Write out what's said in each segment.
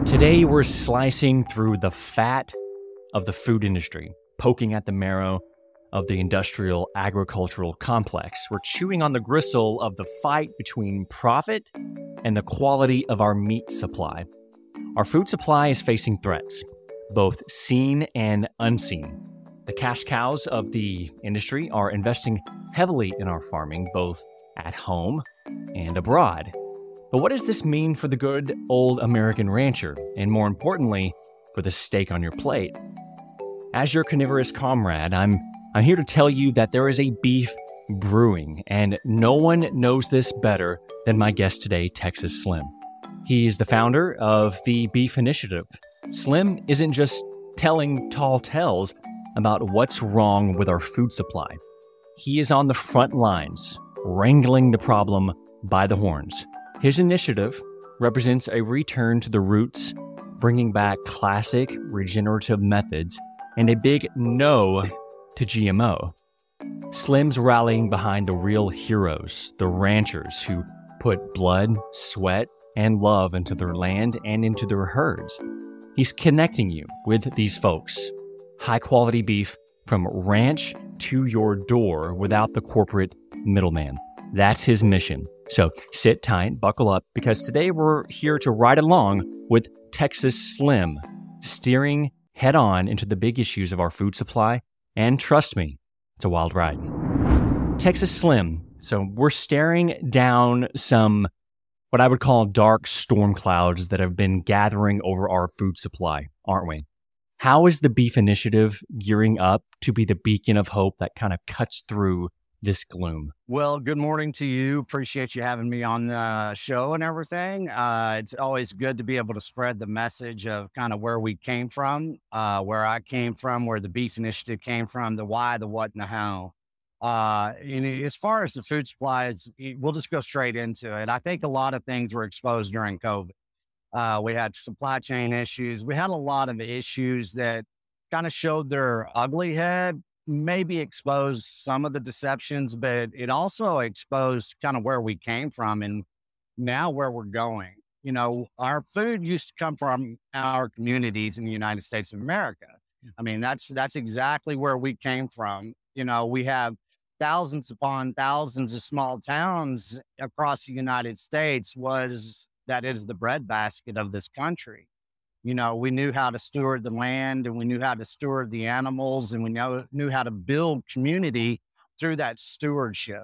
Today, we're slicing through the fat of the food industry, poking at the marrow of the industrial agricultural complex. We're chewing on the gristle of the fight between profit and the quality of our meat supply. Our food supply is facing threats, both seen and unseen. The cash cows of the industry are investing heavily in our farming, both at home and abroad. But what does this mean for the good old American rancher, and more importantly, for the steak on your plate? As your carnivorous comrade, I'm here to tell you that there is a beef brewing, and no one knows this better than my guest today, Texas Slim. He is the founder of the Beef Initiative. Slim isn't just telling tall tales about what's wrong with our food supply. He is on the front lines, wrangling the problem by the horns. His initiative represents a return to the roots, bringing back classic regenerative methods, and a big no to GMO. Slim's rallying behind the real heroes, the ranchers who put blood, sweat, and love into their land and into their herds. He's connecting you with these folks. High-quality beef from ranch to your door without the corporate middleman. That's his mission. So sit tight, buckle up, because today we're here to ride along with Texas Slim, steering head-on into the big issues of our food supply. And trust me, it's a wild ride. Texas Slim. So we're staring down some, what I would call dark storm clouds that have been gathering over our food supply, aren't we? How is the Beef Initiative gearing up to be the beacon of hope that kind of cuts through this gloom? Well, good morning to you. Appreciate you having me on the show and everything. It's always good to be able to spread the message of kind of where we came from, where I came from, where the Beef Initiative came from, the why, the what, and the how. And as far as the food supplies, we'll just go straight into it. I think a lot of things were exposed during COVID. We had supply chain issues. We had a lot of issues that kind of showed their ugly head, maybe exposed some of the deceptions, but it also exposed kind of where we came from and now where we're going. You know, our food used to come from our communities in the United States of America. I mean, that's exactly where we came from. You know, we have thousands upon thousands of small towns across the United States that is the breadbasket of this country. You know, we knew how to steward the land, and we knew how to steward the animals, and we knew how to build community through that stewardship.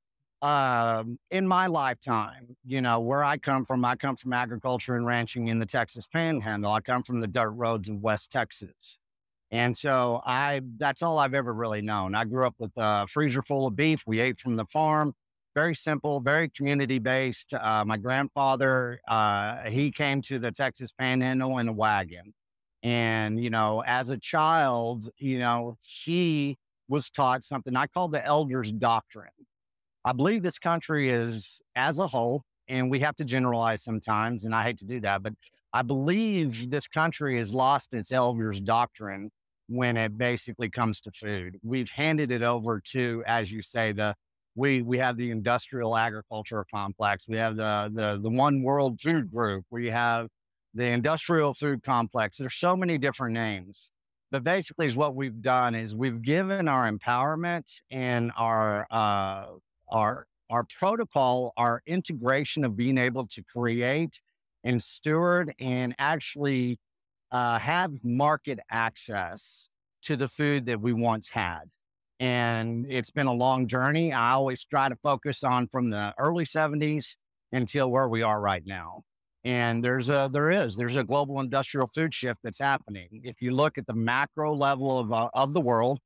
In my lifetime, you know, where I come from agriculture and ranching in the Texas Panhandle. I come from the dirt roads of West Texas. And so that's all I've ever really known. I grew up with a freezer full of beef. We ate from the farm. Very simple, very community-based. My grandfather, he came to the Texas Panhandle in a wagon. And, you know, as a child, you know, he was taught something I call the elders doctrine. I believe this country is, as a whole, and we have to generalize sometimes, and I hate to do that, but I believe this country has lost its elders doctrine when it basically comes to food. We've handed it over to, as you say, we have the industrial agriculture complex. We have the One World Food Group. We have the industrial food complex. There's so many different names, but basically is what we've done is we've given our empowerment and our protocol, our integration of being able to create and steward and actually have market access to the food that we once had. And it's been a long journey. I always try to focus on from the early 70s until where we are right now. And there's a global industrial food shift that's happening. If you look at the macro level of the world,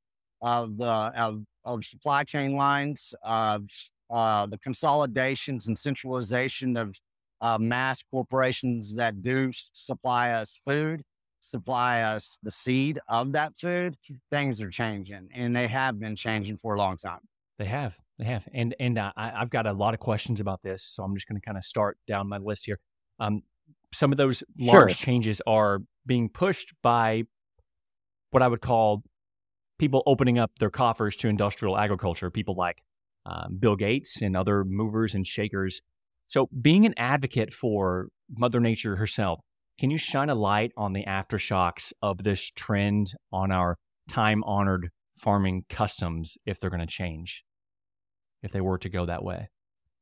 of supply chain lines, the consolidations and centralization of mass corporations that do supply us food, supply us the seed of that food, things are changing, and they have been changing for a long time. They have. And I've got a lot of questions about this, so I'm just going to kind of start down my list here. Some of those large changes are being pushed by what I would call people opening up their coffers to industrial agriculture, people like Bill Gates and other movers and shakers. So being an advocate for Mother Nature herself, Can you shine a light on the aftershocks of this trend on our time-honored farming customs if they're going to change, if they were to go that way?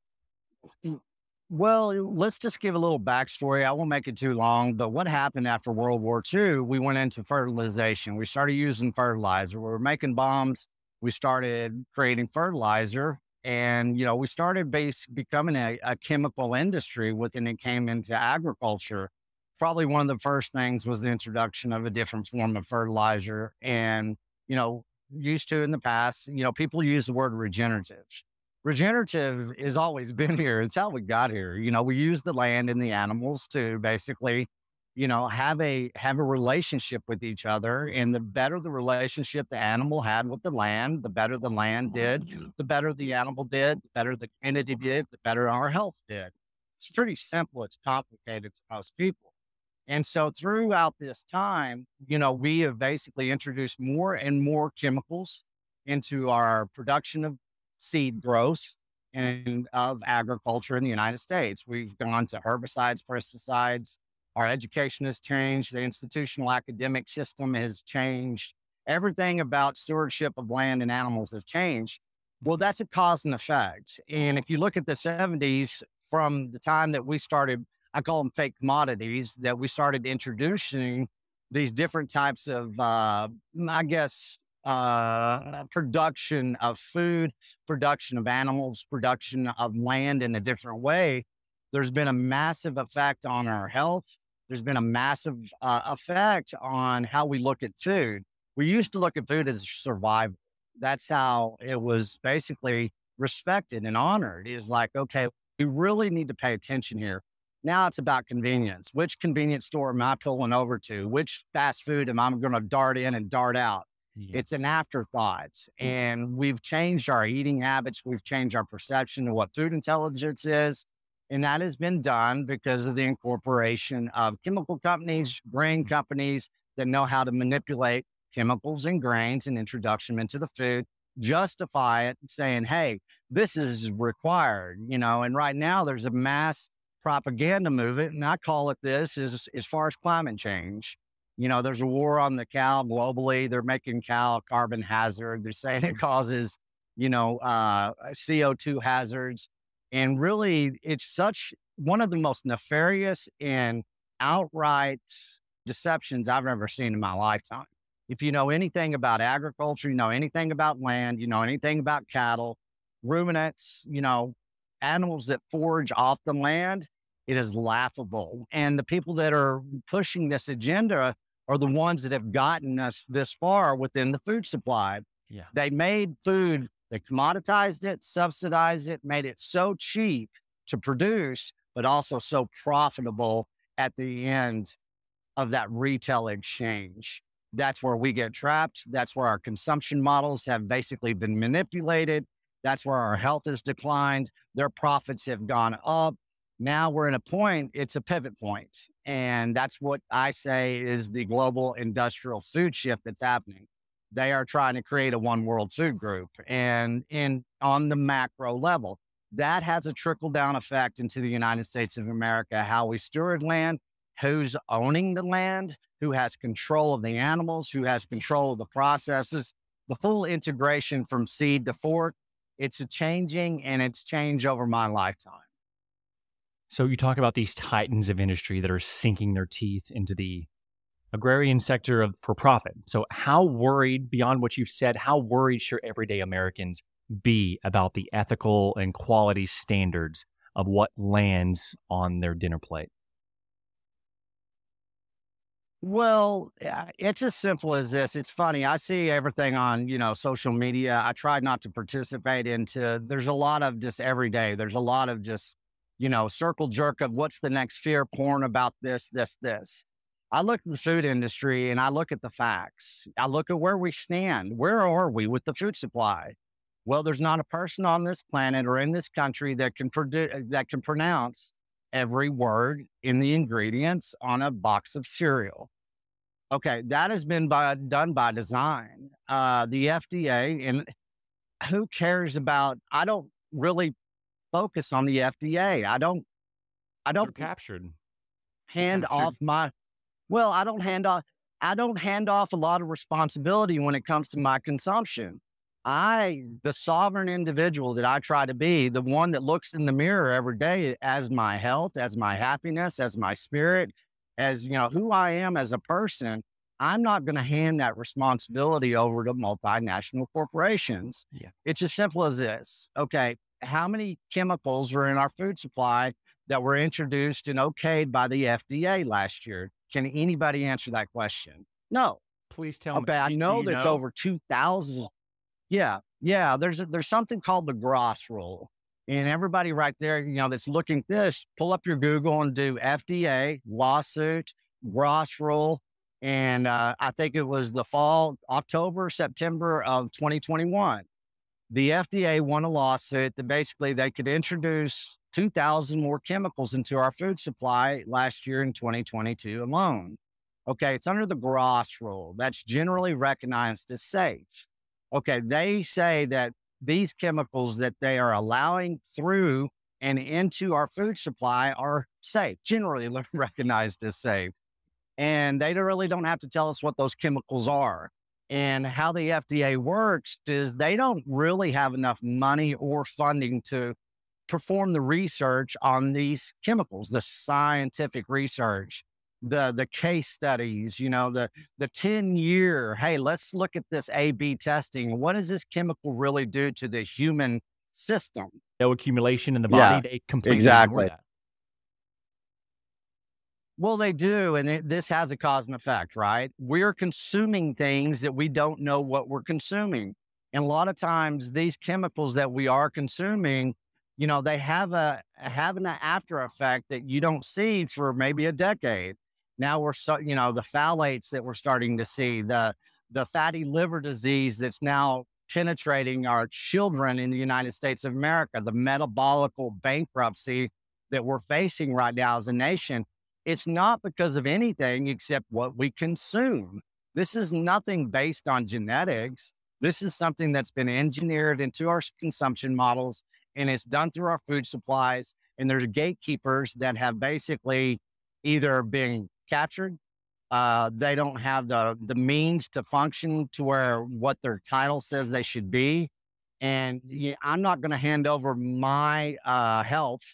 Well, let's just give a little backstory. I won't make it too long, but what happened after World War II, we went into fertilization. We started using fertilizer. We were making bombs. We started creating fertilizer. And, we started becoming a chemical industry when it came into agriculture. Probably one of the first things was the introduction of a different form of fertilizer. And, used to in the past, people use the word regenerative. Regenerative has always been here. It's how we got here. We use the land and the animals to basically, have a relationship with each other. And the better the relationship the animal had with the land, the better the land did, the better the animal did, the better the community did, the better our health did. It's pretty simple. It's complicated to most people. And so throughout this time, we have basically introduced more and more chemicals into our production of seed growth and of agriculture in the United States. We've gone to herbicides, pesticides. Our education has changed. The institutional academic system has changed. Everything about stewardship of land and animals has changed. Well, that's a cause and effect. And if you look at the 70s, from the time that we started, I call them fake commodities, that we started introducing these different types of, production of food, production of animals, production of land in a different way. There's been a massive effect on our health. There's been a massive effect on how we look at food. We used to look at food as survival. That's how it was basically respected and honored. It's like, okay, we really need to pay attention here. Now it's about convenience. Which convenience store am I pulling over to? Which fast food am I going to dart in and dart out? Yeah. It's an afterthought. And we've changed our eating habits. We've changed our perception of what food intelligence is. And that has been done because of the incorporation of chemical companies, grain companies that know how to manipulate chemicals and grains and introduction into the food, justify it, saying, hey, this is required, and right now there's a mass propaganda movement, and I call it this, is as far as climate change. There's a war on the cow globally. They're making cow a carbon hazard. They're saying it causes, CO2 hazards. And really, it's such one of the most nefarious and outright deceptions I've ever seen in my lifetime. If you know anything about agriculture, you know anything about land, you know anything about cattle, ruminants, animals that forage off the land, it is laughable. And the people that are pushing this agenda are the ones that have gotten us this far within the food supply. Yeah. They made food, they commoditized it, subsidized it, made it so cheap to produce, but also so profitable at the end of that retail exchange. That's where we get trapped. That's where our consumption models have basically been manipulated. That's where our health has declined. Their profits have gone up. Now we're in a point, it's a pivot point. And that's what I say is the global industrial food shift that's happening. They are trying to create a one world food group. And on the macro level, that has a trickle down effect into the United States of America, how we steward land, who's owning the land, who has control of the animals, who has control of the processes, the full integration from seed to fork. It's a changing, and it's changed over my lifetime. So you talk about these titans of industry that are sinking their teeth into the agrarian sector for profit. So how worried, beyond what you've said, how worried should everyday Americans be about the ethical and quality standards of what lands on their dinner plate? Well, it's as simple as this. It's funny. I see everything on, social media. I try not to participate into, there's a lot of just every day. There's a lot of just, circle jerk of what's the next fear porn about this. I look at the food industry and I look at the facts. I look at where we stand. Where are we with the food supply? Well, there's not a person on this planet or in this country that can pronounce every word in the ingredients on a box of cereal. Okay, that has been done by design. The FDA, and who cares about, I don't really focus on the FDA. They're captured. hand off my, well, I don't hand off a lot of responsibility when it comes to my consumption. The sovereign individual that I try to be, the one that looks in the mirror every day as my health, as my happiness, as my spirit, as who I am as a person, I'm not going to hand that responsibility over to multinational corporations. Yeah. It's as simple as this. Okay. How many chemicals are in our food supply that were introduced and okayed by the FDA last year? Can anybody answer that question? No. Please tell me. Okay. I know there's over 2,000. Yeah. There's something called the Gross Rule. And everybody right there, that's looking at this, pull up your Google and do FDA, lawsuit, Gross Rule. And I think it was the fall, October, September of 2021. The FDA won a lawsuit that basically they could introduce 2,000 more chemicals into our food supply last year in 2022 alone. Okay, it's under the Gross Rule. That's generally recognized as safe. Okay, they say that these chemicals that they are allowing through and into our food supply are safe, generally recognized as safe. And they really don't have to tell us what those chemicals are. And how the FDA works is they don't really have enough money or funding to perform the research on these chemicals, the scientific research, the case studies, the 10-year, hey, let's look at this A/B testing. What does this chemical really do to the human system? No accumulation in the body. They completely exactly. ignore that. Well, they do. And this has a cause and effect, right? We're consuming things that we don't know what we're consuming. And a lot of times these chemicals that we are consuming, they have an after effect that you don't see for maybe a decade. Now the phthalates that we're starting to see, the fatty liver disease that's now penetrating our children in the United States of America, the metabolical bankruptcy that we're facing right now as a nation. It's not because of anything except what we consume. This is nothing based on genetics. This is something that's been engineered into our consumption models, and it's done through our food supplies. And there's gatekeepers that have basically either been captured. They don't have the means to function to where what their title says they should be. And I'm not going to hand over my health,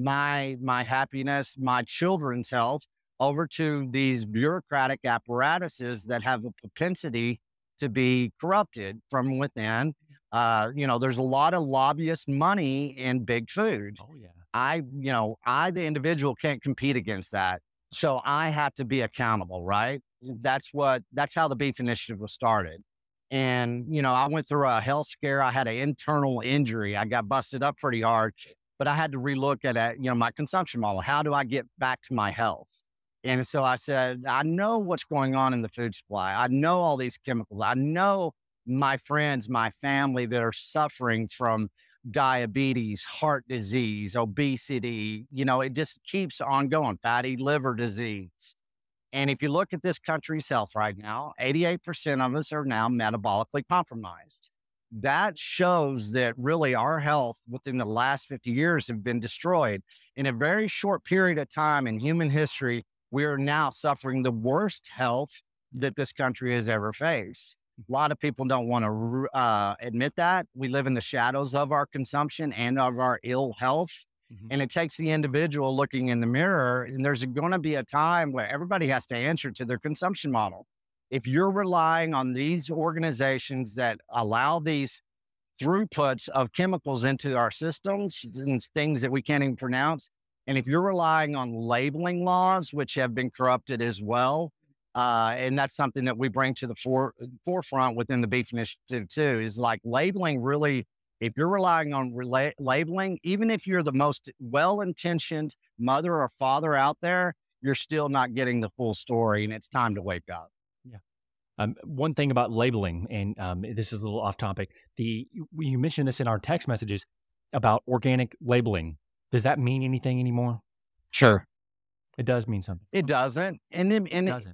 my happiness, my children's health over to these bureaucratic apparatuses that have a propensity to be corrupted from within. There's a lot of lobbyist money in big food. Oh yeah. I, the individual can't compete against that. So I have to be accountable, right? That's how the Beef Initiative was started. And, I went through a health scare. I had an internal injury. I got busted up pretty hard, but I had to relook at, my consumption model. How do I get back to my health? And so I said, I know what's going on in the food supply. I know all these chemicals. I know my friends, my family that are suffering from diabetes, heart disease, obesity. It just keeps on going. Fatty liver disease. And if you look at this country's health right now, 88% of us are now metabolically compromised. That shows that really our health within the last 50 years have been destroyed. In a very short period of time in human history, we are now suffering the worst health that this country has ever faced. A lot of people don't want to admit that. We live in the shadows of our consumption and of our ill health. Mm-hmm. And it takes the individual looking in the mirror, and there's going to be a time where everybody has to answer to their consumption model. If you're relying on these organizations that allow these throughputs of chemicals into our systems and things that we can't even pronounce, and if you're relying on labeling laws, which have been corrupted as well, and that's something that we bring to the forefront within the Beef Initiative too, is like labeling really, if you're relying on labeling, even if you're the most well-intentioned mother or father out there, you're still not getting the full story, and it's time to wake up. Yeah. One thing about labeling, and this is a little off topic, you mentioned this in our text messages about organic labeling. Does that mean anything anymore? Sure. It does mean something. It doesn't. And then, it doesn't.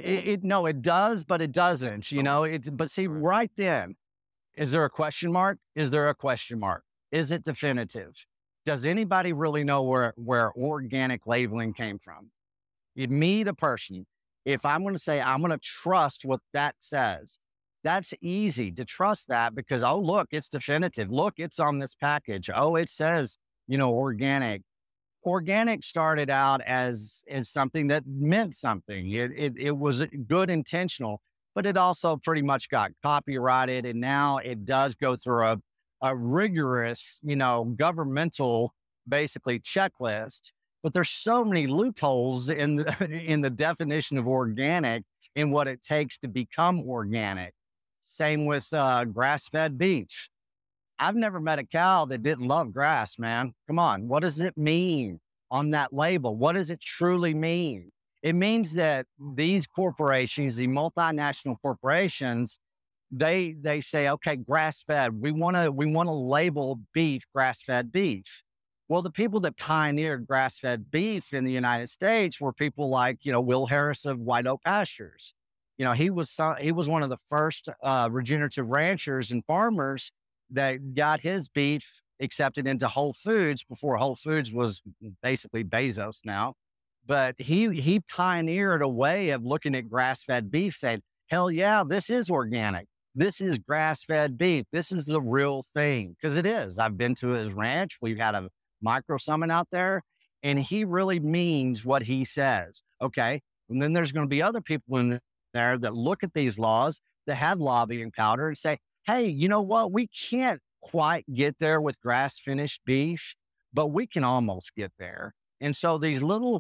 No, it does, but it doesn't, but see, right then, is there a question mark? Is there a question mark? Is it definitive? Does anybody really know where organic labeling came from? Me, the person, if I'm going to say I'm going to trust what that says, that's easy to trust that because, oh, look, it's definitive. Look, it's on this package. Oh, it says, organic. Organic started out as something that meant something. It was good, intentional, but it also pretty much got copyrighted, and now it does go through a rigorous, governmental basically checklist. But there's so many loopholes in the in the definition of organic and what it takes to become organic. Same with grass-fed beef. I've never met a cow that didn't love grass, man. Come on. What does it mean on that label? What does it truly mean? It means that these corporations, the multinational corporations, they say, okay, grass-fed. We want to label beef grass-fed beef. Well, the people that pioneered grass-fed beef in the United States were people like, Will Harris of White Oak Pastures. He was one of the first regenerative ranchers and farmers that got his beef accepted into Whole Foods before Whole Foods was basically Bezos now. But he pioneered a way of looking at grass-fed beef, saying, hell yeah, this is organic. This is grass-fed beef. This is the real thing. Because it is. I've been to his ranch. We've had a micro summit out there, and he really means what he says. Okay. And then there's going to be other people in there that look at these laws that have lobbying powder and say, hey, you know what? We can't quite get there with grass finished beef, but we can almost get there. And so these little,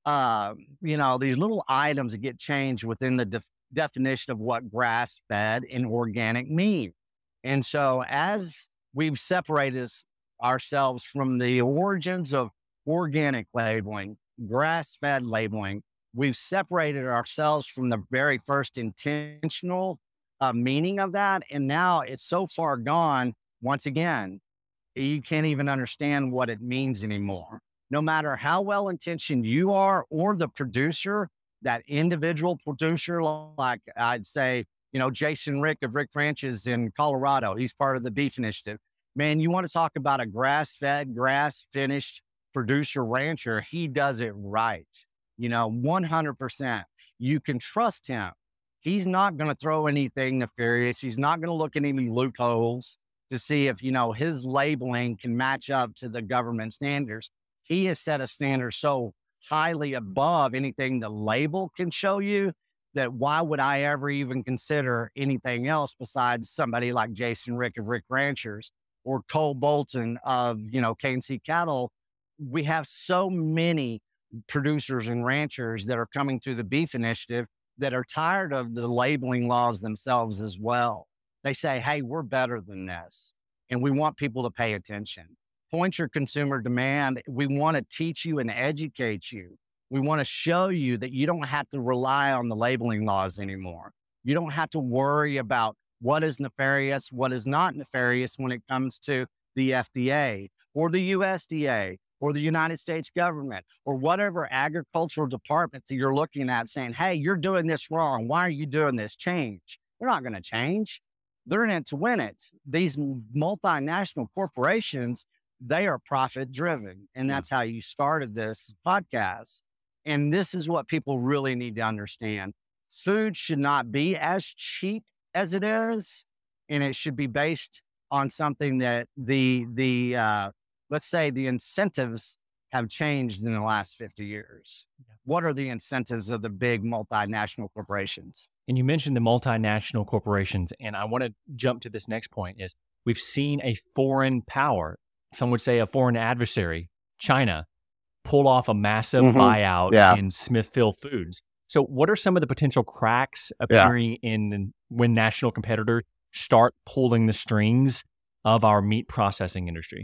these little items that get changed within the definition of what grass fed and organic mean. And so as we've separated ourselves from the origins of organic labeling, grass fed labeling, we've separated ourselves from the very first intentional meaning of that. And now it's so far gone, once again, you can't even understand what it means anymore. No matter how well-intentioned you are or the producer, that individual producer, like I'd say, Jason Rick of Rick Ranches in Colorado, he's part of the Beef Initiative. Man, you want to talk about a grass-fed, grass-finished producer rancher, he does it right. 100%. You can trust him. He's not going to throw anything nefarious. He's not going to look at any loopholes to see if, his labeling can match up to the government standards. He has set a standard so highly above anything the label can show you that why would I ever even consider anything else besides somebody like Jason Rick of Rick Ranchers or Cole Bolton of, KNC Cattle. We have so many producers and ranchers that are coming through the Beef Initiative that are tired of the labeling laws themselves as well. They say, hey, we're better than this. And we want people to pay attention. Point your consumer demand. We want to teach you and educate you. We want to show you that you don't have to rely on the labeling laws anymore. You don't have to worry about what is nefarious, what is not nefarious when it comes to the FDA or the USDA or the United States government or whatever agricultural department that you're looking at saying, hey, you're doing this wrong. Why are you doing this? Change. They're not going to change. They're in it to win it. These multinational corporations, they are profit driven. And that's how you started this podcast. And this is what people really need to understand. Food should not be as cheap as it is. And it should be based on something that let's say the incentives have changed in the last 50 years. Yeah. What are the incentives of the big multinational corporations? And you mentioned the multinational corporations, and I want to jump to this next point is we've seen a foreign power, some would say a foreign adversary, China, pull off a massive buyout in Smithfield Foods. So what are some of the potential cracks appearing in when national competitors start pulling the strings of our meat processing industry?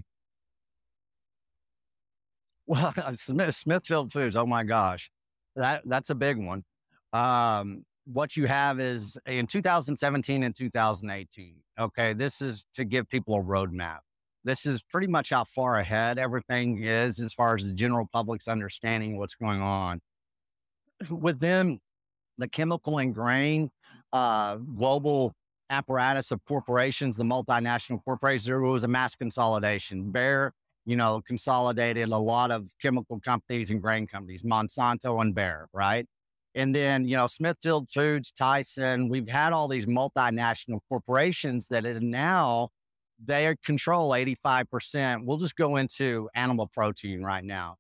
Well, Smithfield Foods, oh my gosh, that's a big one. What you have is in 2017 and 2018, okay, this is to give people a roadmap. This is pretty much how far ahead everything is as far as the general public's understanding what's going on. Within the chemical and grain global apparatus of corporations, the multinational corporations, there was a mass consolidation. Bayer consolidated a lot of chemical companies and grain companies, Monsanto and Bayer, right? And then, Smithfield Foods, Tyson, we've had all these multinational corporations that now they control 85%. We'll just go into animal protein right now.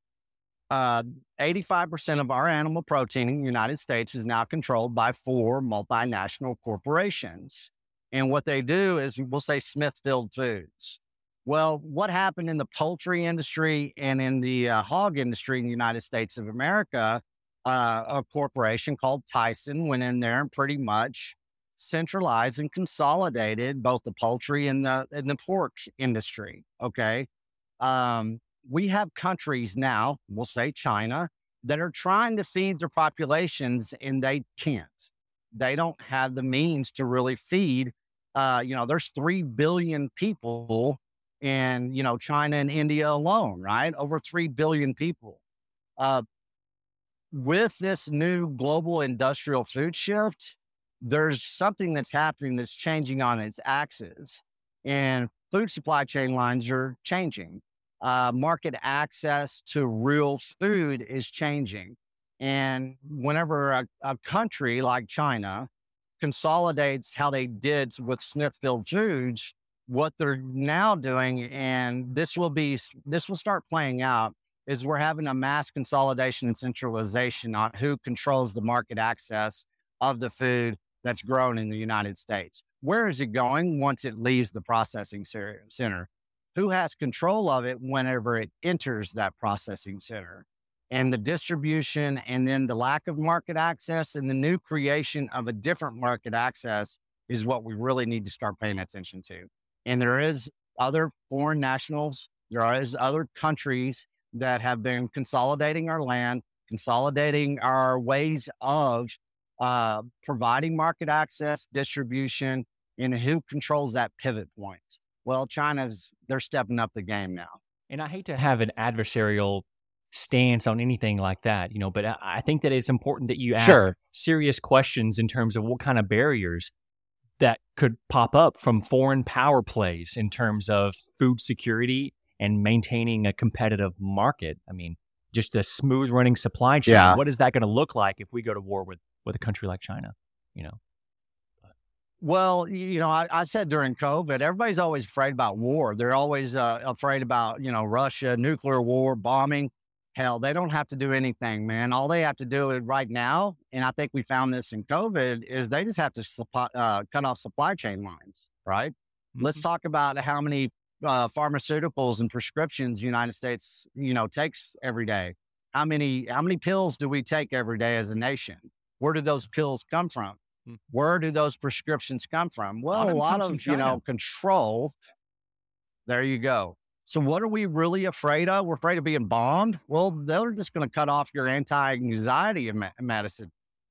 85% of our animal protein in the United States is now controlled by 4 multinational corporations. And what they do is, we'll say Smithfield Foods. Well, what happened in the poultry industry and in the hog industry in the United States of America, a corporation called Tyson went in there and pretty much centralized and consolidated both the poultry and the pork industry. Okay. We have countries now, we'll say China, that are trying to feed their populations and they can't. They don't have the means to really feed. There's 3 billion people in, China and India alone, right? Over 3 billion people. With this new global industrial food shift, there's something that's happening that's changing on its axis, and food supply chain lines are changing. Market access to real food is changing. And whenever a country like China consolidates how they did with Smithfield Foods, what they're now doing, and this will start playing out, is we're having a mass consolidation and centralization on who controls the market access of the food that's grown in the United States. Where is it going once it leaves the processing center? Who has control of it whenever it enters that processing center? And the distribution, and then the lack of market access and the new creation of a different market access is what we really need to start paying attention to. And there is other foreign nationals, there is other countries that have been consolidating our land, consolidating our ways of providing market access, distribution, and who controls that pivot point. Well, they're stepping up the game now. And I hate to have an adversarial stance on anything like that, but I think that it's important that you ask serious questions in terms of what kind of barriers that could pop up from foreign power plays in terms of food security and maintaining a competitive market. I mean, just a smooth running supply chain. Yeah. What is that going to look like if we go to war with a country like China? Well, I said during COVID, everybody's always afraid about war. They're always afraid about, Russia, nuclear war, bombing. Hell, they don't have to do anything, man. All they have to do is right now, and I think we found this in COVID, is they just have to cut off supply chain lines, right? Mm-hmm. Let's talk about how many pharmaceuticals and prescriptions the United States, takes every day. How many pills do we take every day as a nation? Where do those pills come from? Where do those prescriptions come from? Well, a lot of control. There you go. So what are we really afraid of? We're afraid of being bombed. Well, they're just going to cut off your anti-anxiety medicine.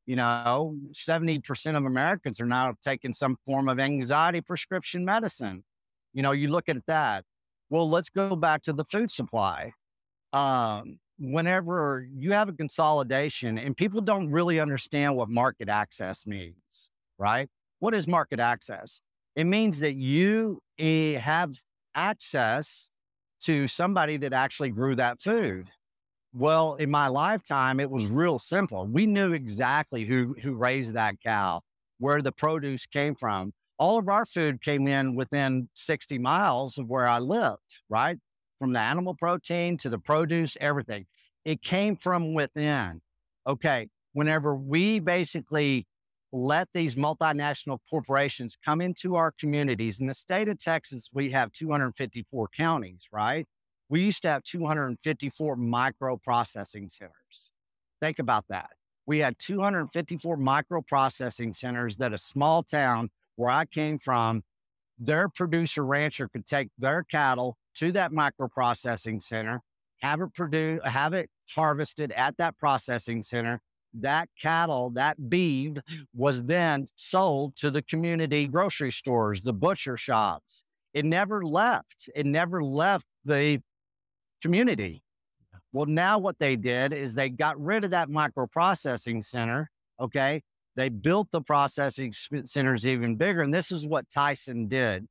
70% of Americans are now taking some form of anxiety prescription medicine. You look at that. Well, let's go back to the food supply. Whenever you have a consolidation, and people don't really understand what market access means, right? What is market access? It means that you have access to somebody that actually grew that food. Well, in my lifetime, it was real simple. We knew exactly who raised that cow, where the produce came from. All of our food came in within 60 miles of where I lived, right? From the animal protein to the produce, everything. It came from within. Okay. Whenever we basically let these multinational corporations come into our communities, in the state of Texas, we have 254 counties, right? We used to have 254 micro-processing centers. Think about that. We had 254 micro-processing centers that a small town where I came from, their producer rancher could take their cattle to that micro-processing center, have it harvested at that processing center. That cattle, that beef was then sold to the community grocery stores, the butcher shops. It never left. It never left the community. Well, now what they did is they got rid of that microprocessing center. Okay. They built the processing centers even bigger. And this is what Tyson did,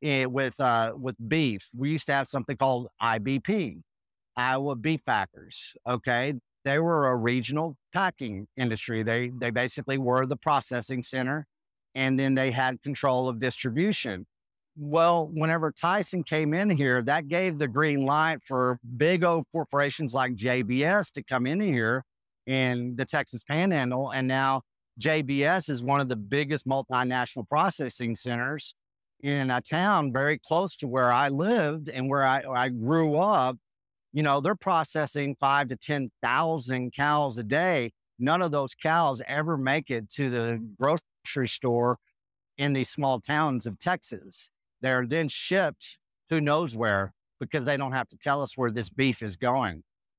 with beef. We used to have something called IBP, Iowa Beef Packers. Okay. They were a regional packing industry. They basically were the processing center, and then they had control of distribution. Well, whenever Tyson came in here, that gave the green light for big old corporations like JBS to come in here in the Texas Panhandle. And now JBS is one of the biggest multinational processing centers in a town very close to where I lived and where I grew up. They're processing 5 to 10,000 cows a day. None of those cows ever make it to the grocery store in these small towns of Texas. They're then shipped who knows where, because they don't have to tell us where this beef is going.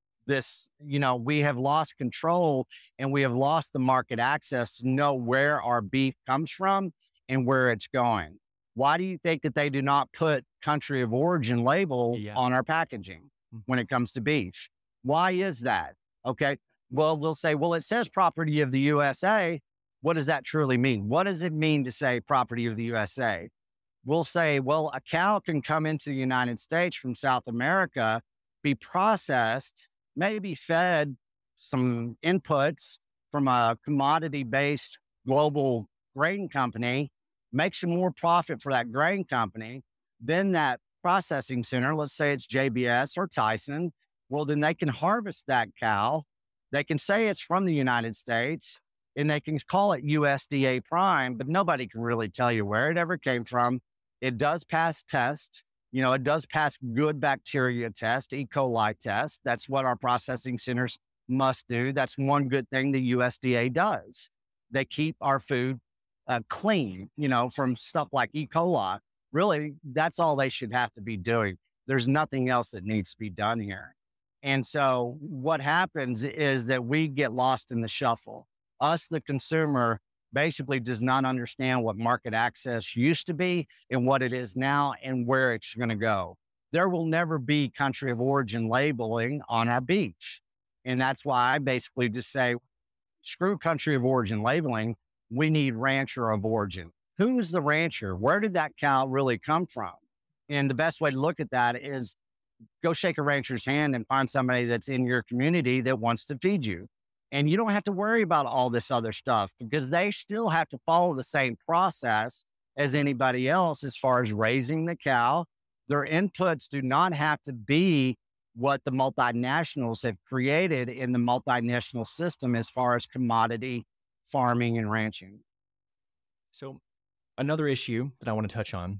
We have lost control, and we have lost the market access to know where our beef comes from and where it's going. Why do you think that they do not put country of origin label on our packaging when it comes to beef? Why is that? Okay. Well, we'll say, well, it says property of the USA. What does that truly mean? What does it mean to say property of the USA? We'll say, well, a cow can come into the United States from South America, be processed, maybe fed some inputs from a commodity-based global grain company, make some more profit for that grain company. Then that processing center, let's say it's JBS or Tyson, well, then they can harvest that cow. They can say it's from the United States, and they can call it USDA Prime, but nobody can really tell you where it ever came from. It does pass test. It does pass good bacteria test, E. coli test. That's what our processing centers must do. That's one good thing the USDA does. They keep our food clean, from stuff like E. coli. Really, that's all they should have to be doing. There's nothing else that needs to be done here. And so what happens is that we get lost in the shuffle. Us, the consumer, basically does not understand what market access used to be and what it is now and where it's going to go. There will never be country of origin labeling on our beef. And that's why I basically just say, screw country of origin labeling. We need rancher of origin. Who's the rancher? Where did that cow really come from? And the best way to look at that is go shake a rancher's hand and find somebody that's in your community that wants to feed you. And you don't have to worry about all this other stuff, because they still have to follow the same process as anybody else as far as raising the cow. Their inputs do not have to be what the multinationals have created in the multinational system as far as commodity farming and ranching. So another issue that I want to touch on,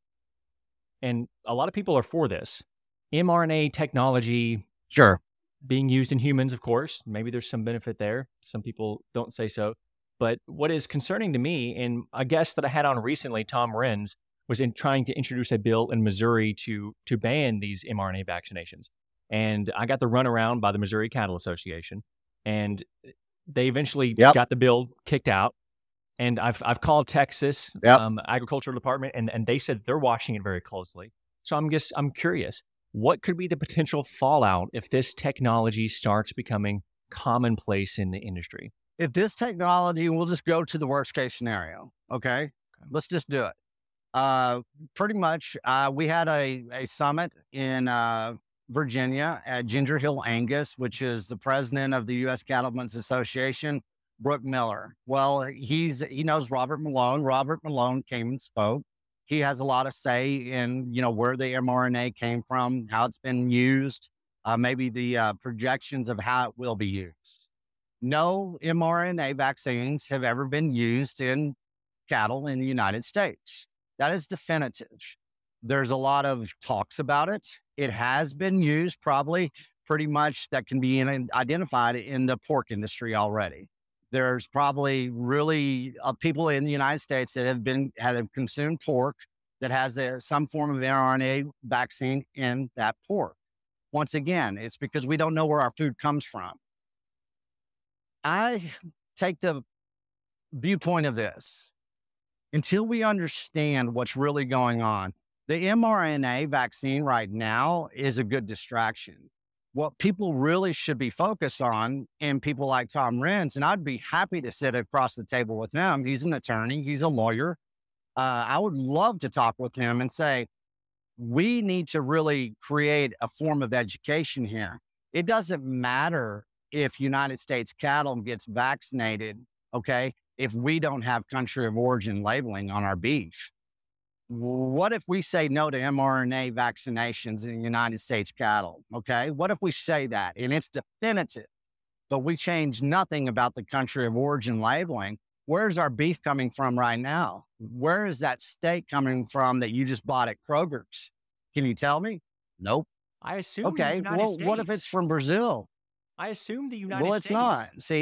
and a lot of people are for this, mRNA technology. Sure. Being used in humans, of course. Maybe there's some benefit there. Some people don't say so. But what is concerning to me, and a guest that I had on recently, Tom Renz, was in trying to introduce a bill in Missouri to ban these mRNA vaccinations. And I got the runaround by the Missouri Cattle Association, and they eventually got the bill kicked out. And I've called Texas Agricultural Department, and they said they're watching it very closely. So I'm curious. What could be the potential fallout if this technology starts becoming commonplace in the industry? If this technology, we'll just go to the worst case scenario. Okay. Let's just do it. Pretty much, we had a summit in Virginia at Ginger Hill Angus, which is the president of the U.S. Cattlemen's Association, Brooke Miller. Well, he knows Robert Malone. Robert Malone came and spoke. He has a lot of say in, where the mRNA came from, how it's been used, maybe the projections of how it will be used. No mRNA vaccines have ever been used in cattle in the United States. That is definitive. There's a lot of talks about it. It has been used probably pretty much that can be identified in the pork industry already. There's probably really people in the United States that have consumed pork that has some form of mRNA vaccine in that pork. Once again, it's because we don't know where our food comes from. I take the viewpoint of this. Until we understand what's really going on, the mRNA vaccine right now is a good distraction. What people really should be focused on, and people like Tom Renz, and I'd be happy to sit across the table with him. He's an attorney. He's a lawyer. I would love to talk with him and say, we need to really create a form of education here. It doesn't matter if United States cattle gets vaccinated, okay, if we don't have country of origin labeling on our beef. What if we say no to mRNA vaccinations in United States cattle? Okay. What if we say that and it's definitive, but we change nothing about the country of origin labeling? Where's our beef coming from right now? Where is that steak coming from that you just bought at Kroger's? Can you tell me? Nope. I assume the Okay. United Well, what if it's States. from Brazil? I assume the Well, United it's States. not. See,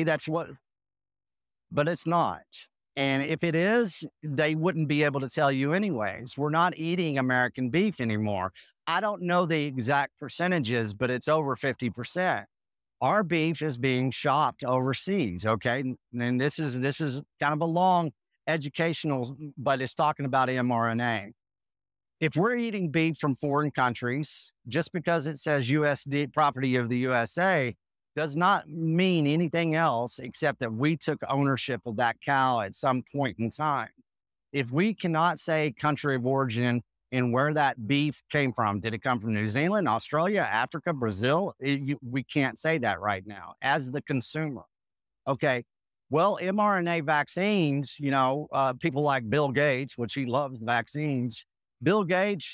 but it's not. And if it is, they wouldn't be able to tell you anyways. We're not eating American beef anymore. I don't know the exact percentages, but it's over 50%. Our beef is being shopped overseas. Okay. And this is kind of a long educational, but it's talking about mRNA. If we're eating beef from foreign countries, just because it says USD property of the USA does not mean anything else except that we took ownership of that cow at some point in time. If we cannot say country of origin and where that beef came from, did it come from New Zealand, Australia, Africa, Brazil? We can't say that right now as the consumer. Okay. Well, mRNA vaccines, people like Bill Gates, which he loves vaccines. Bill Gates,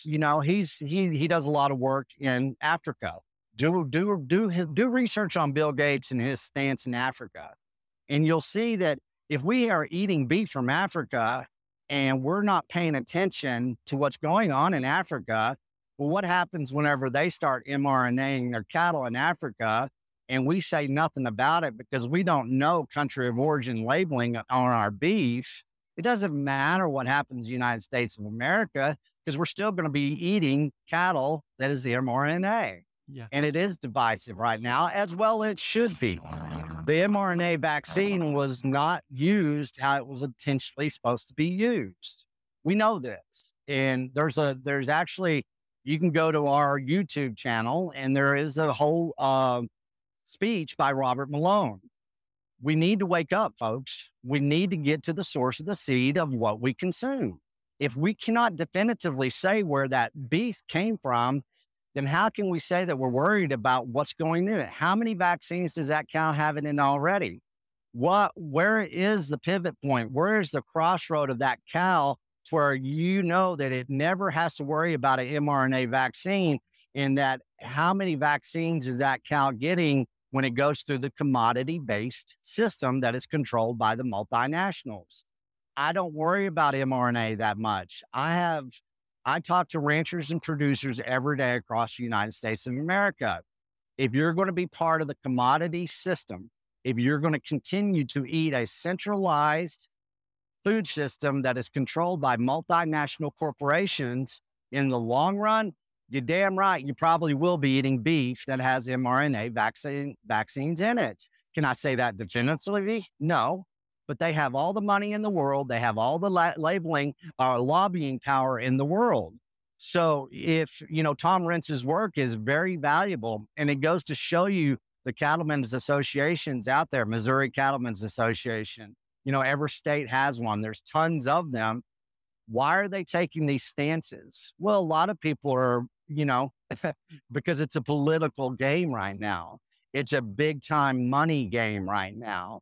he does a lot of work in Africa. Do research on Bill Gates and his stance in Africa. And you'll see that if we are eating beef from Africa and we're not paying attention to what's going on in Africa, well, what happens whenever they start mRNAing their cattle in Africa and we say nothing about it because we don't know country of origin labeling on our beef? It doesn't matter what happens in the United States of America because we're still going to be eating cattle that is the mRNA. Yeah. And it is divisive right now, as well it should be. The mRNA vaccine was not used how it was intentionally supposed to be used. We know this. And there's actually, you can go to our YouTube channel and there is a whole speech by Robert Malone. We need to wake up, folks. We need to get to the source of the seed of what we consume. If we cannot definitively say where that beef came from, then how can we say that we're worried about what's going in it? How many vaccines does that cow have in it already? Where is the pivot point? Where is the crossroad of that cow to where you know that it never has to worry about an mRNA vaccine, and that how many vaccines is that cow getting when it goes through the commodity-based system that is controlled by the multinationals? I don't worry about mRNA that much. I talk to ranchers and producers every day across the United States of America. If you're going to be part of the commodity system, if you're going to continue to eat a centralized food system that is controlled by multinational corporations, in the long run, you're damn right, you probably will be eating beef that has mRNA vaccines in it. Can I say that definitively? No. But they have all the money in the world. They have all the labeling or lobbying power in the world. So if, Tom Rentz's work is very valuable, and it goes to show you the cattlemen's associations out there, Missouri Cattlemen's Association, every state has one. There's tons of them. Why are they taking these stances? Well, a lot of people are, because it's a political game right now. It's a big time money game right now.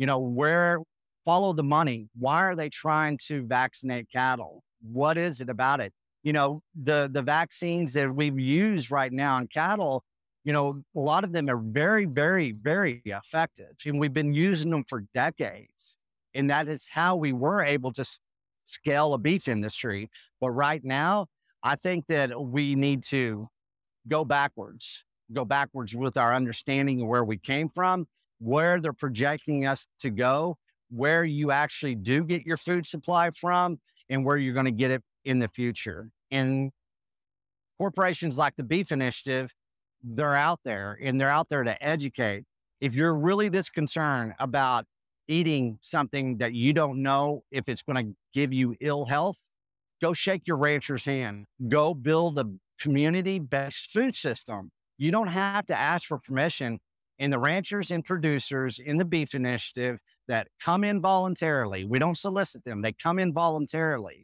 Follow the money. Why are they trying to vaccinate cattle? What is it about it? The vaccines that we've used right now in cattle, a lot of them are very, very, very effective. And we've been using them for decades. And that is how we were able to scale a beef industry. But right now, I think that we need to go backwards with our understanding of where we came from, where they're projecting us to go, where you actually do get your food supply from, and where you're going to get it in the future. And corporations like the Beef Initiative, they're out there, and they're out there to educate. If you're really this concerned about eating something that you don't know if it's going to give you ill health, go shake your rancher's hand. Go build a community-based food system. You don't have to ask for permission. And the ranchers and producers in the Beef Initiative that come in voluntarily, we don't solicit them, they come in voluntarily.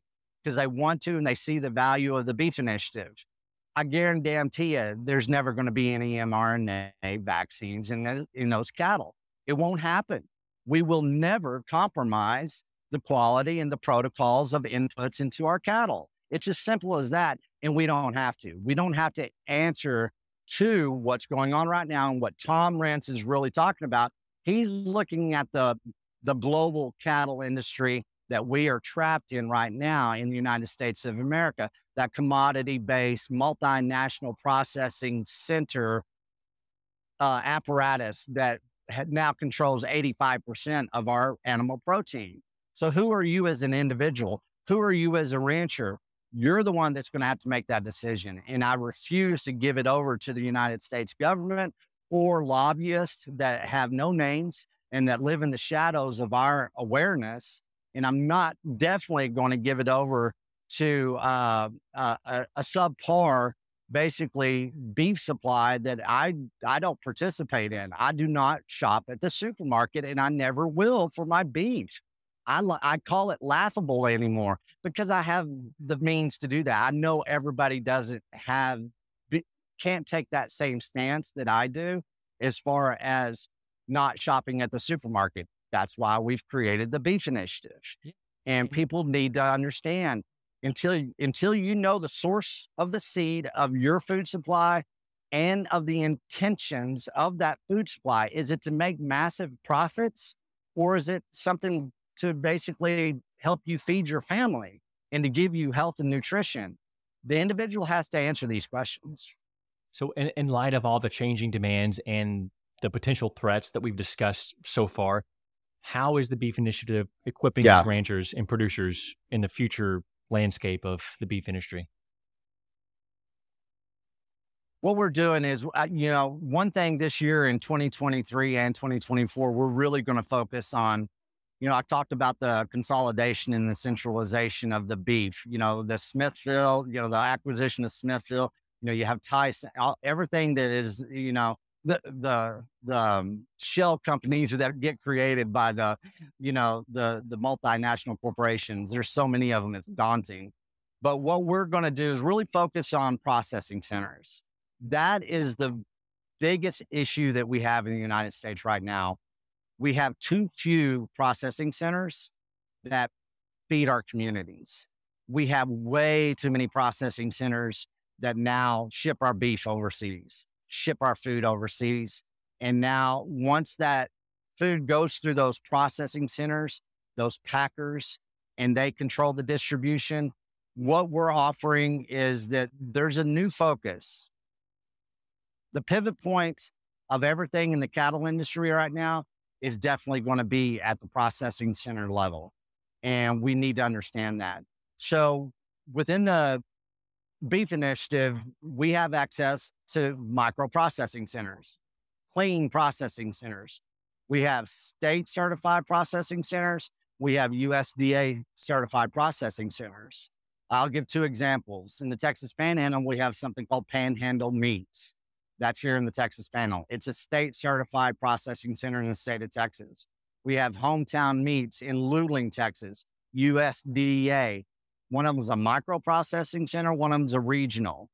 because they want to and they see the value of the beef initiative. I guarantee you there's never going to be any mRNA vaccines in those cattle. It won't happen. We will never compromise the quality and the protocols of inputs into our cattle. It's as simple as that. And we don't have to. We don't have to answer to what's going on right now and what Tom Renz is really talking about. He's looking at the global cattle industry that we are trapped in right now in the United States of America, that commodity-based multinational processing center apparatus that now controls 85% of our animal protein. So who are you as an individual? Who are you as a rancher? You're the one that's going to have to make that decision. And I refuse to give it over to the United States government or lobbyists that have no names and that live in the shadows of our awareness. And I'm not definitely going to give it over to a subpar, basically beef supply that I don't participate in. I do not shop at the supermarket, and I never will for my beef. I call it laughable anymore because I have the means to do that. I know everybody can't take that same stance that I do as far as not shopping at the supermarket. That's why we've created the Beef Initiative. And people need to understand, until you know the source of the seed of your food supply and of the intentions of that food supply, is it to make massive profits, or is it something to basically help you feed your family and to give you health and nutrition? The individual has to answer these questions. So in light of all the changing demands and the potential threats that we've discussed so far, how is the Beef Initiative equipping these ranchers and producers in the future landscape of the beef industry? What we're doing is, one thing this year in 2023 and 2024, we're really going to focus on, I talked about the consolidation and the centralization of the beef, the Smithfield, the acquisition of Smithfield, you have Tyson, everything that is, the shell companies that get created by the multinational corporations. There's so many of them, it's daunting. But what we're going to do is really focus on processing centers. That is the biggest issue that we have in the United States right now. We have too few processing centers that feed our communities. We have way too many processing centers that now ship our beef overseas, ship our food overseas. And now once that food goes through those processing centers, those packers, and they control the distribution, what we're offering is that there's a new focus. The pivot point of everything in the cattle industry right now is definitely going to be at the processing center level. And we need to understand that. So within the Beef Initiative, we have access to micro processing centers, clean processing centers. We have state certified processing centers. We have USDA certified processing centers. I'll give two examples. In the Texas Panhandle, we have something called Panhandle Meats. That's here in the Texas Panhandle. It's a state certified processing center in the state of Texas. We have Hometown Meats in Luling, Texas, USDA. One of them is a micro processing center. One of them is a regional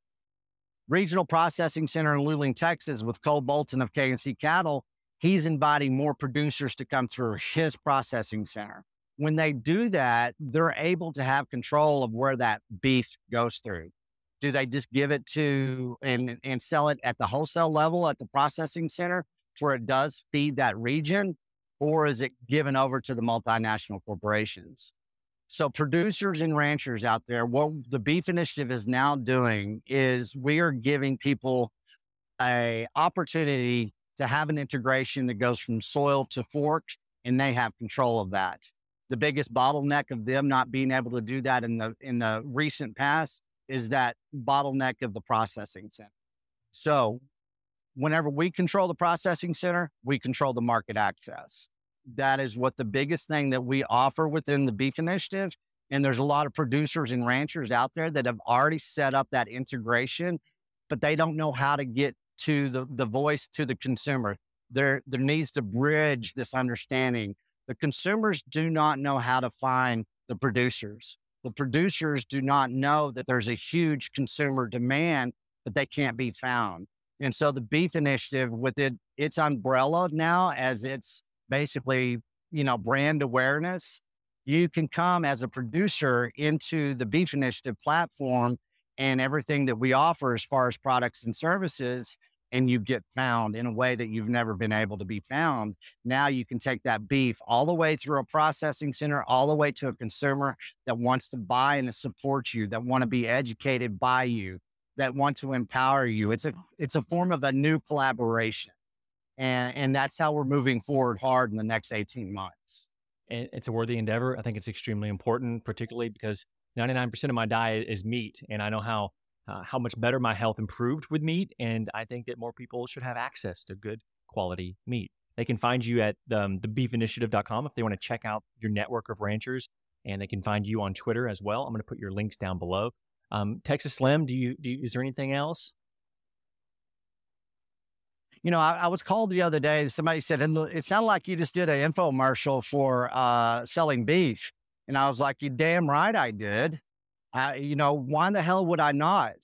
processing center in Luling, Texas, with Cole Bolton of K&C Cattle. He's inviting more producers to come through his processing center. When they do that, they're able to have control of where that beef goes through. Do they just give it to and sell it at the wholesale level at the processing center where it does feed that region? Or is it given over to the multinational corporations? So producers and ranchers out there, what the Beef Initiative is now doing is we are giving people an opportunity to have an integration that goes from soil to fork, and they have control of that. The biggest bottleneck of them not being able to do that in the recent past is that bottleneck of the processing center. So whenever we control the processing center, we control the market access. That is what the biggest thing that we offer within the Beef Initiative. And there's a lot of producers and ranchers out there that have already set up that integration, but they don't know how to get to the voice to the consumer. There needs to bridge this understanding. The consumers do not know how to find the producers. The producers do not know that there's a huge consumer demand, but they can't be found. And so the Beef Initiative, with its umbrella now as it's basically, brand awareness, you can come as a producer into the Beef Initiative platform and everything that we offer as far as products and services, and you get found in a way that you've never been able to be found. Now you can take that beef all the way through a processing center, all the way to a consumer that wants to buy and to support you, that want to be educated by you, that want to empower you. It's a form of a new collaboration. And that's how we're moving forward hard in the next 18 months. And it's a worthy endeavor. I think it's extremely important, particularly because 99% of my diet is meat, and I know how much better my health improved with meat. And I think that more people should have access to good quality meat. They can find you at thebeefinitiative.com if they want to check out your network of ranchers, and they can find you on Twitter as well. I'm going to put your links down below. Texas Slim, is there anything else? I was called the other day. Somebody said, it sounded like you just did an infomercial for selling beef. And I was like, you damn right I did. Why the hell would I not?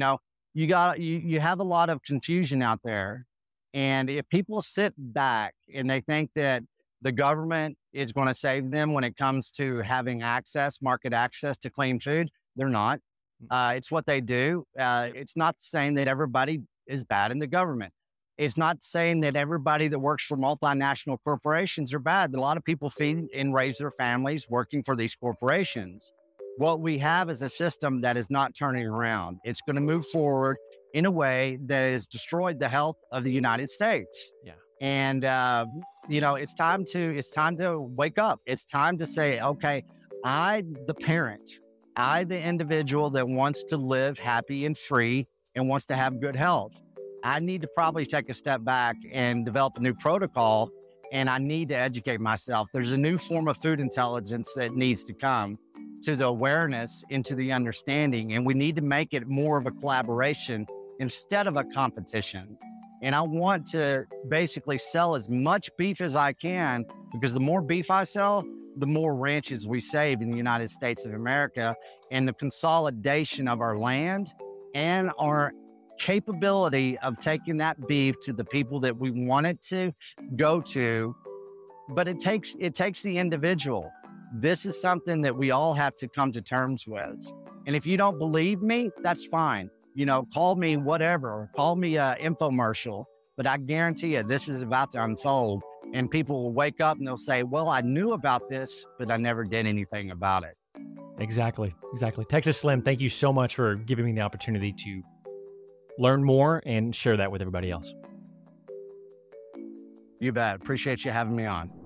You have a lot of confusion out there. And if people sit back and they think that the government is going to save them when it comes to having market access to clean food, they're not. It's what they do. It's not saying that everybody is bad in the government. It's not saying that everybody that works for multinational corporations are bad. A lot of people feed and raise their families working for these corporations. What we have is a system that is not turning around. It's going to move forward in a way that has destroyed the health of the United States. Yeah. And, it's time to wake up. It's time to say, okay, the parent, the individual that wants to live happy and free and wants to have good health, I need to probably take a step back and develop a new protocol, and I need to educate myself. There's a new form of food intelligence that needs to come to the awareness, into the understanding, and we need to make it more of a collaboration instead of a competition. And I want to basically sell as much beef as I can, because the more beef I sell, the more ranches we save in the United States of America, and the consolidation of our land and our capability of taking that beef to the people that we want it to go to. But it takes the individual. This is something that we all have to come to terms with. And if you don't believe me, that's fine. Call me whatever, call me an infomercial, but I guarantee you this is about to unfold, and people will wake up and they'll say, well, I knew about this, but I never did anything about it. Exactly. Texas Slim, thank you so much for giving me the opportunity to learn more and share that with everybody else. You bet. Appreciate you having me on.